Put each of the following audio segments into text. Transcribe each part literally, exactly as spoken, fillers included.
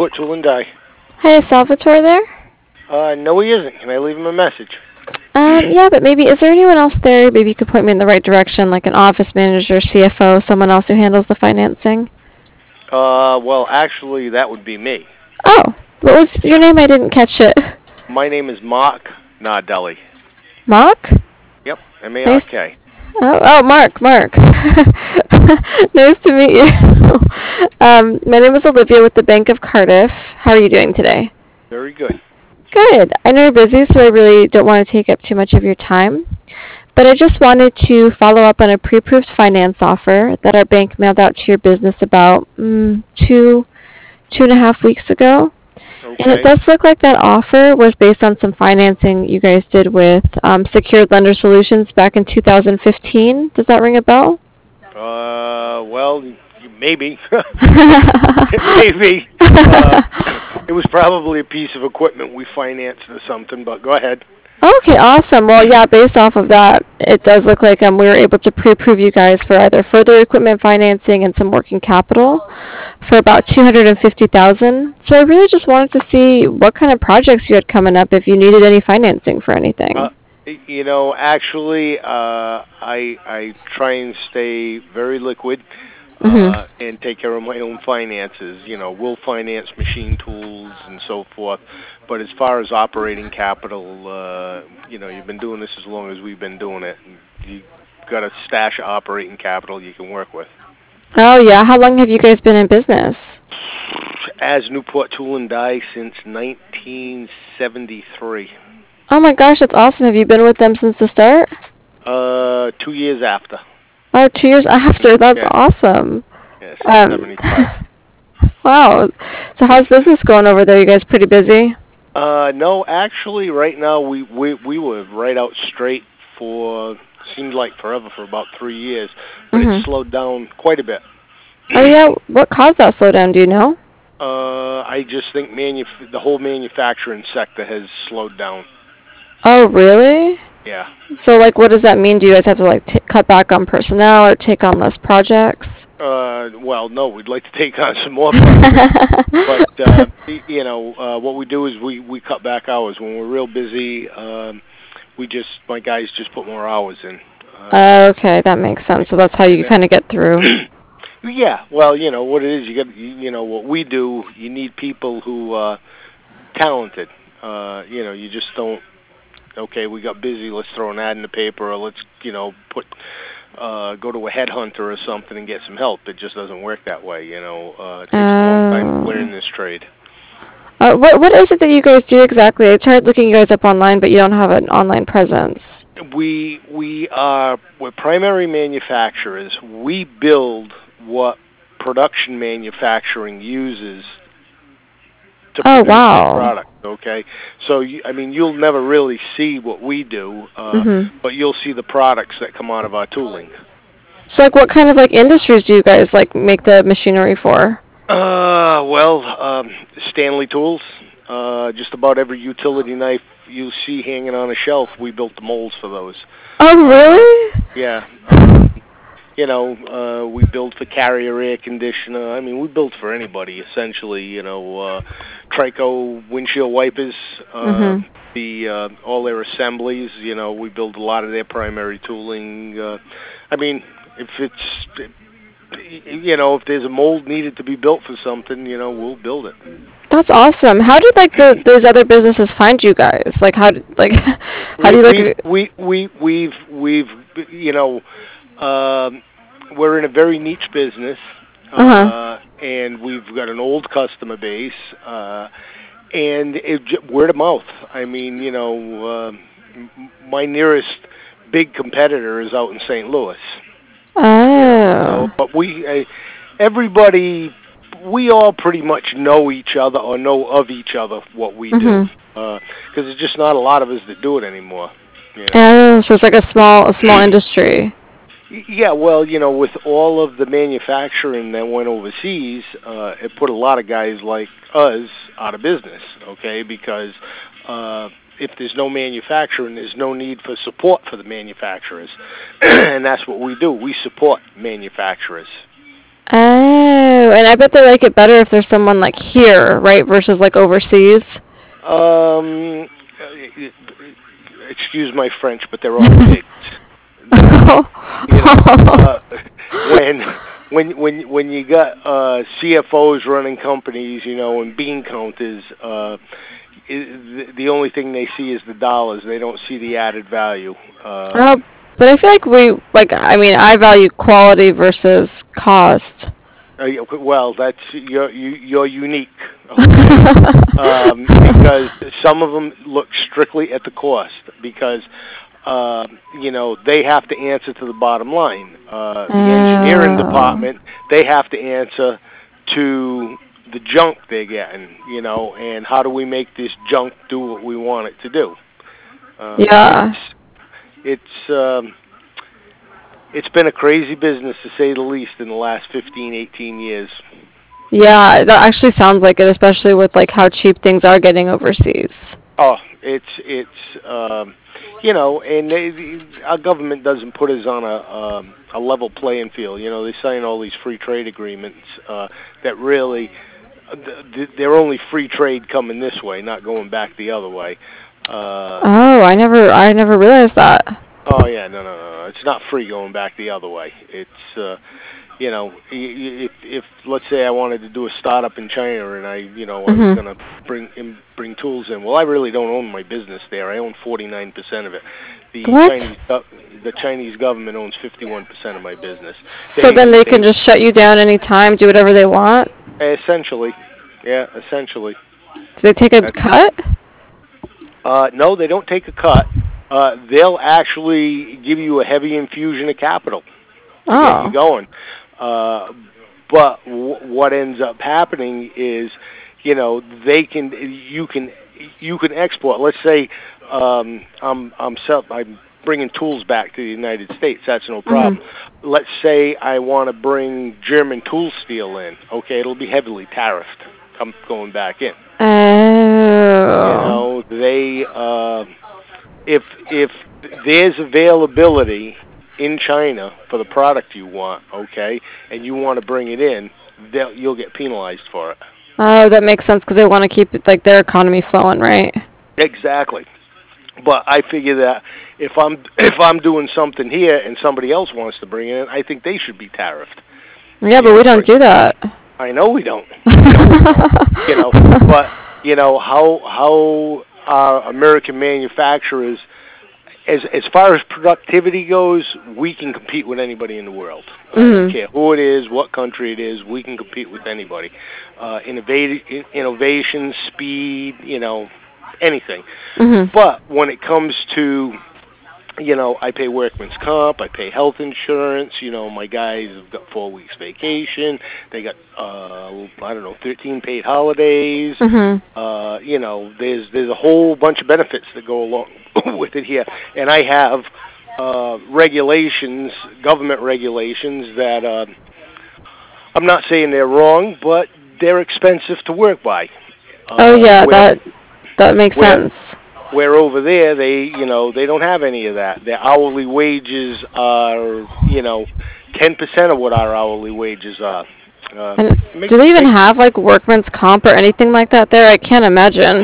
Newport Tool and Die. Hey, is Salvatore there? Uh, no, he isn't. Can I leave him a message? Um, yeah, but maybe, is there anyone else there? Maybe you could point me in the right direction, like an office manager, C F O, someone else who handles the financing? Uh, well, actually, that would be me. Oh, what was your name? I didn't catch it. My name is Mark Nardelli. Mark? Yep, M A R Nice. K. Oh, oh, Mark, Mark. Nice to meet you. um, my name is Olivia with the Bank of Cardiff. How are you doing today? Very good. Good. I know you're busy, so I really don't want to take up too much of your time. But I just wanted to follow up on a pre-approved finance offer that our bank mailed out to your business about mm, two, two and a half weeks ago. And it Okay. does look like that offer was based on some financing you guys did with um, Secured Lender Solutions back in two thousand fifteen. Does that ring a bell? Uh, well, maybe. Maybe. Uh, it was probably a piece of equipment we financed or something, but go ahead. Okay, awesome. Well, yeah, based off of that, it does look like um, we were able to pre-approve you guys for either further equipment financing and some working capital for about two hundred fifty thousand dollars. So I really just wanted to see what kind of projects you had coming up if you needed any financing for anything. Uh, you know, actually, uh, I I try and stay very liquid. hmm Uh, and take care of my own finances. You know, we'll finance machine tools and so forth. But as far as operating capital, uh, you know, you've been doing this as long as we've been doing it. You got a stash of operating capital you can work with. Oh, yeah. How long have you guys been in business? As Newport Tool and Die since nineteen seventy-three. Oh my gosh, that's awesome. Have you been with them since the start? Uh, two years after. Oh, two years after. That's Yeah, awesome. yeah, since Um, seventy-five. wow. So how's business going over there? You guys pretty busy? Uh, no, actually, right now we, we we were right out straight for seemed like forever for about three years, but it hmm slowed down quite a bit. Oh yeah. What caused that slowdown? Do you know? uh, I just think manuf- the whole manufacturing sector has slowed down. Oh really? Yeah. So like, what does that mean? Do you guys have to like t- cut back on personnel or take on less projects? Uh, well, no, we'd like to take on some more projects, but uh, y- you know, uh, what we do is we we cut back hours when we're real busy. Um, we just my guys just put more hours in. Uh, Okay, that makes sense. So that's how you kind of get through. Yeah, well, you know what it is. You got, you, you know, what we do. You need people who uh, talented. Uh, you know, you just don't. Okay, we got busy. Let's throw an ad in the paper, or let's, you know, put uh, go to a headhunter or something and get some help. It just doesn't work that way. You know, uh, it takes a long time to learn Oh. this trade. Uh, what what is it that you guys do exactly? I tried looking you guys up online, but you don't have an online presence. We we are we're primary manufacturers. We build what production manufacturing uses to Oh produce their wow. product. Okay, so you, I mean, you'll never really see what we do, uh, Mhm. but you'll see the products that come out of our tooling. So like, what kind of like industries do you guys like make the machinery for? Uh, well, um, Stanley Tools. Uh, just about every utility knife you see hanging on a shelf, we built the molds for those. Oh Uh, really? yeah. Um, you know, uh, we build for Carrier air conditioner. I mean, we build for anybody essentially. You know, uh, Trico windshield wipers, uh, Mhm. the uh, all their assemblies. You know, we build a lot of their primary tooling. Uh, I mean, if it's you know, if there's a mold needed to be built for something, you know, we'll build it. That's awesome. How did like the those other businesses find you guys? Like how did like how do We you we like? we we we've we've you know, um, we're in a very niche business, Uh huh. uh, and we've got an old customer base, uh, and it, j- word of mouth. I mean, you know, uh, m- my nearest big competitor is out in Saint Louis. You know, so Oh. but we uh, everybody we all pretty much know each other or know of each other what we do Mhm. because there's just not a lot of us that do it anymore. You know. Oh, so it's like a small a small industry. Y- Yeah, well, you know, with all of the manufacturing that went overseas, uh, it put a lot of guys like us out of business, okay? Because uh, if there's no manufacturing, there's no need for support for the manufacturers. And that's what we do. We support manufacturers. Oh, and I bet they like it better if there's someone like here, right, versus like overseas. Um, excuse my French, but they're all pigs. You know, uh, when when when when you got uh, C F Os running companies, you know, and bean counters, uh, it, the only thing they see is the dollars. They don't see the added value. Uh, Oh, but I feel like we like. I mean, I value quality versus cost. Uh, yeah, well, that's you're you, you're unique, okay? um, because some of them look strictly at the cost because uh, you know they have to answer to the bottom line. Uh, the engineering Oh. department, they have to answer to the junk they're getting, you know, and how do we make this junk do what we want it to do? Uh, Yeah. It's it's. Um, It's been a crazy business, to say the least, in the last fifteen, eighteen years. Yeah, that actually sounds like it, especially with like how cheap things are getting overseas. Oh, it's it's um, you know, and they, the, our government doesn't put us on a um, a level playing field. You know, they sign all these free trade agreements uh, that really th- they're only free trade coming this way, not going back the other way. Uh, Oh, I never, I never realized that. oh yeah, no, no, no, no. It's not free going back the other way. It's uh, you know, if if let's say I wanted to do a startup in China and I, you know, I was Mhm. going to bring in, bring tools in. Well, I really don't own my business there. I own forty-nine percent of it. The What? Chinese the Chinese government owns fifty-one percent of my business. So They, then they they can just shut you down anytime, do whatever they want? essentially, yeah, essentially. Do they take a That's, cut? uh, no, they don't take a cut. Uh, they'll actually give you a heavy infusion of capital to Oh. get you going. Uh, but w- what ends up happening is, you know, they can you can you can export. Let's say um, I'm I'm sell, I'm bringing tools back to the United States. That's no problem. Mhm. Let's say I want to bring German tool steel in. Okay, it'll be heavily tariffed. I'm going back in. Oh. You know, they uh, if if there's availability in China for the product you want, okay, and you want to bring it in, they'll, you'll get penalized for it. Oh, that makes sense because they want to keep it, like their economy flowing, right? Exactly. But I figure that if I'm if I'm doing something here and somebody else wants to bring it in, I think they should be tariffed. Yeah, You but know, we don't for- do that. I know we don't. I know we don't. You know, but you know how how our American manufacturers, as as far as productivity goes, we can compete with anybody in the world. I don't Mhm. care who it is, what country it is, we can compete with anybody. Uh, innovate, innovation, speed, you know, anything. Mhm. But when it comes to, you know, I pay workman's comp, I pay health insurance, you know, my guys have got four weeks vacation, they got, uh, I don't know, thirteen paid holidays, Mhm. uh, you know, there's there's a whole bunch of benefits that go along with it here. And I have uh, regulations, government regulations that, uh, I'm not saying they're wrong, but they're expensive to work by. Uh, Oh yeah, where, that that makes where, sense. Where over there, they, you know, they don't have any of that. Their hourly wages are, you know, ten percent of what our hourly wages are. Uh, And make, do they even make, have like workman's comp or anything like that there? I can't imagine.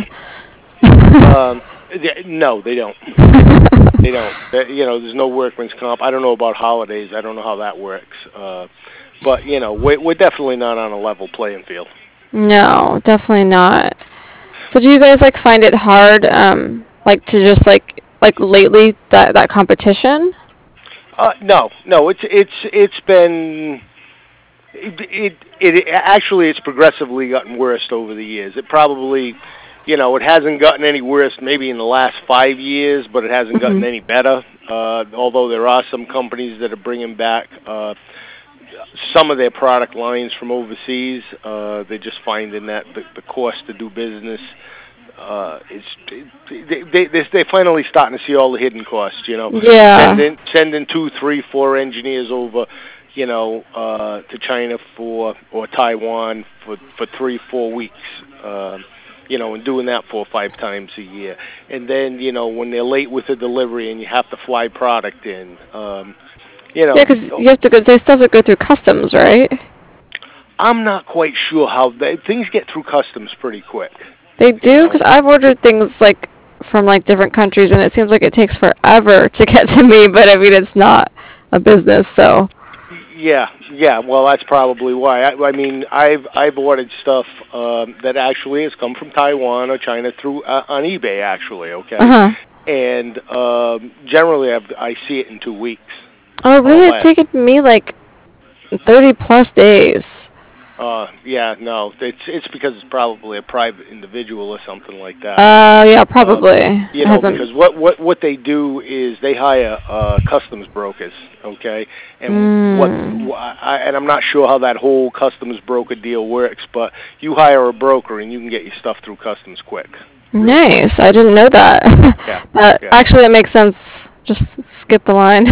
um, they, no, they don't. They don't. They, you know, there's no workman's comp. I don't know about holidays. I don't know how that works. Uh, but, you know, we're, we're definitely not on a level playing field. No, definitely not. So do you guys like find it hard, um, like to just like like lately that that competition? Uh, no, no, it's it's it's been it, it it actually it's progressively gotten worse over the years. It probably, you know, it hasn't gotten any worse maybe in the last five years, but it hasn't gotten Mhm. any better. Uh, although there are some companies that are bringing back uh, some of their product lines from overseas. Uh, they're just finding that the, the cost to do business. Uh, it's they they they they're finally starting to see all the hidden costs. You know, Yeah. sending sending two, three, four engineers over, you know, uh, to China for or Taiwan for for three, four weeks. Um, you know, and doing that four or five times a year, and then you know when they're late with the delivery and you have to fly product in. Um, you know, Yeah, because you have to go. They still have to go through customs, right? I'm not quite sure how they, things get through customs pretty quick. They do, because I've ordered things like from like different countries, and it seems like it takes forever to get to me. But I mean, it's not a business, so. Yeah, yeah. Well, that's probably why. I, I mean, I've I've ordered stuff um, that actually has come from Taiwan or China through uh, on eBay, actually. Okay. Uh-huh. And um, generally, I've, I see it in two weeks. Oh, really? It's taken me like thirty plus days. Uh, yeah, no, it's it's because it's probably a private individual or something like that. Uh, yeah, probably. Uh, you know, because what, what what they do is they hire uh, customs brokers, okay, and Mm. what I, and I'm not sure how that whole customs broker deal works, but you hire a broker and you can get your stuff through customs quick. Nice. I didn't know that. Yeah, uh, yeah. Actually, that makes sense. Just skip the line.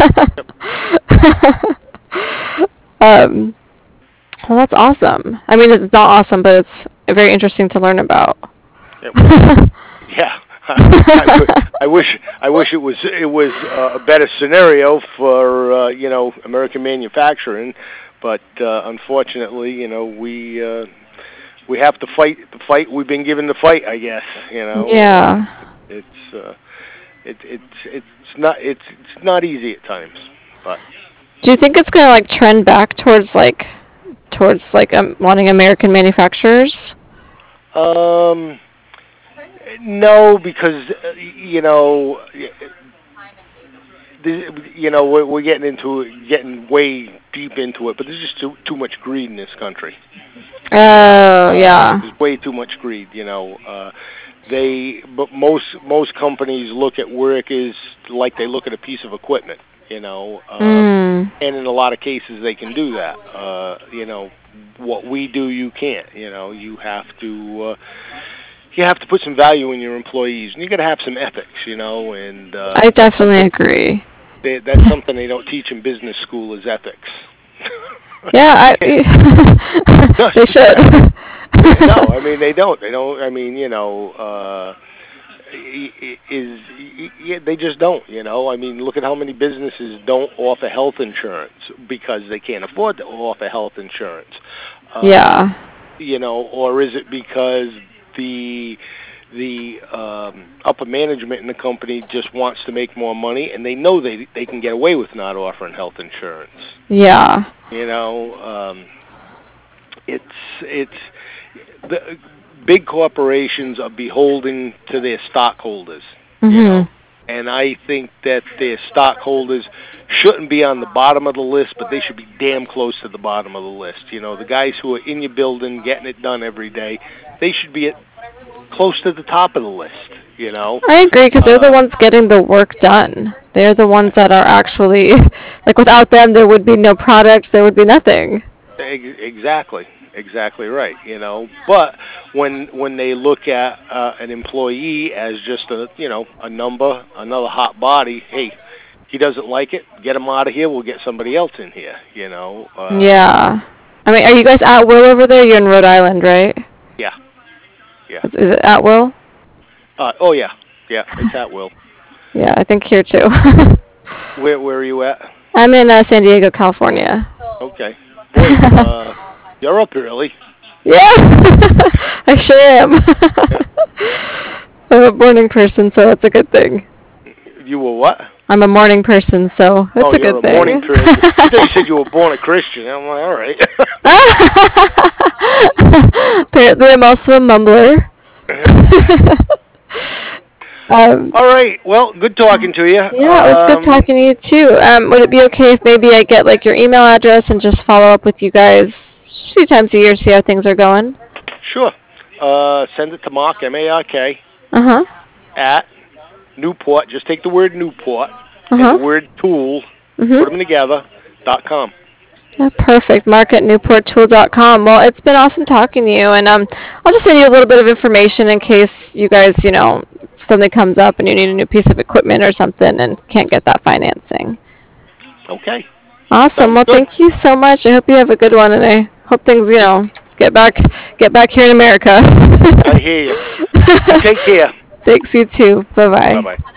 um, well, that's awesome. I mean, it's not awesome, but it's very interesting to learn about. Yeah. Well, yeah. I, w- I wish I wish it was it was uh, a better scenario for uh, you know American manufacturing, but uh, unfortunately, you know we uh, we have to fight the fight we've been given to fight. I guess you know. Yeah. It's uh, it, it's it's not it's it's not easy at times, but. Do you think it's gonna like trend back towards like towards like um, wanting American manufacturers? Um. No, because uh, you know, the, you know, we're, we're getting into it, getting way deep into it, but there's just too too much greed in this country. Oh, Uh, yeah. there's way too much greed. You know, uh, they but most most companies look at work as like they look at a piece of equipment. You know, uh, Mm. and in a lot of cases they can do that. Uh, you know, what we do, you can't. You know, you have to. Uh, You have to put some value in your employees, and you got to have some ethics, you know. And uh, I definitely agree. they, that's something they don't teach in business school is ethics. Yeah, I, they should. No, I mean they don't. They don't. I mean, you know, uh, is yeah, they just don't. You know, I mean, look at how many businesses don't offer health insurance because they can't afford to offer health insurance. Uh, Yeah. You know, or is it because the the um, upper management in the company just wants to make more money, and they know they they can get away with not offering health insurance. Yeah. You know, um, it's it's the big corporations are beholden to their stockholders. Mhm. You know, and I think that their stockholders shouldn't be on the bottom of the list, but they should be damn close to the bottom of the list. You know, the guys who are in your building getting it done every day, they should be at close to the top of the list, you know. I agree, because they're the Uh, ones getting the work done. They're the ones that are actually, like, without them, there would be no products, there would be nothing. ex- exactly, exactly right, you know. But when when they look at uh, an employee as just a, you know, a number, another hot body, hey, he doesn't like it, get him out of here, we'll get somebody else in here, you know. Uh, Yeah. I mean, are you guys at will over there? You're in Rhode Island, right? Yeah, yeah. Is, is it at will? Uh, oh, yeah, yeah, it's at will. Yeah, I think here too. Where where are you at? I'm in uh, San Diego, California. Okay. Boy, uh, you're up early. Yeah, I sure am. I'm a morning person, so it's a good thing. You were what? I'm a morning person, so it's Oh, a you're good a thing. morning Christian. I thought you said you were born a Christian. I'm like, all right. Apparently, I'm also a mumbler. um, All right. Well, good talking to you. yeah, it was good Um, talking to you too. Um, would it be okay if maybe I get like your email address and just follow up with you guys a few times a year, see how things are going? Sure. Uh, send it to Mark, M A R K, Uh huh. at Newport. Just take the word Newport Uh and huh. the word tool, put Mhm. them together, dot com. Yeah, perfect. Mark at newport tool dot com. Well, it's been awesome talking to you, and um, I'll just send you a little bit of information in case you guys, you know, something comes up and you need a new piece of equipment or something and can't get that financing. Okay. Awesome. Sounds Well, good. thank you so much. I hope you have a good one, and I hope things, you know, get back, get back here in America. I hear you. You take care. Thanks, you too. Bye bye. Bye-bye.